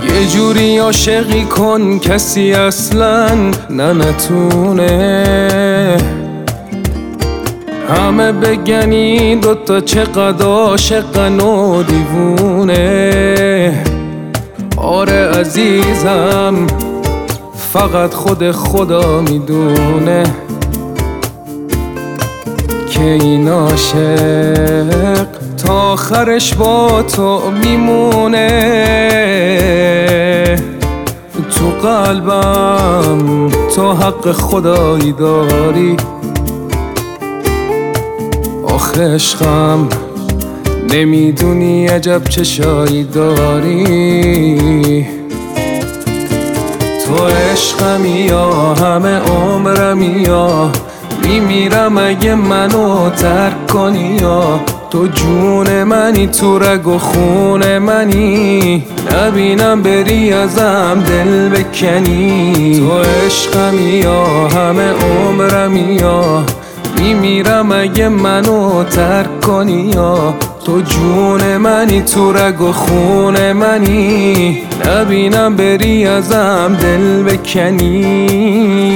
یه جوری عاشقی کن کسی اصلا نتونه، همه بگنی دوتا چقدر عاشقن و دیوونه. آره عزیزم فقط خود خدا میدونه که این عاشق تا آخرش با تو میمونه. تو قلبم تو حق خدایی داری، آخه عشقم نمیدونی عجب چشایی داری. تو عشقمی یا همه عمرمی یا میمیرم اگه منو ترک کنی، یا تو جون منی تو رگ و خون منی، نبینم بری ازم دل بکنی. تو عشقمی یا همه عمرمی یا میمیرم اگه منو ترک کنی، یا تو جون منی تو رگ و خون منی، نبینم بری ازم دل بکنی.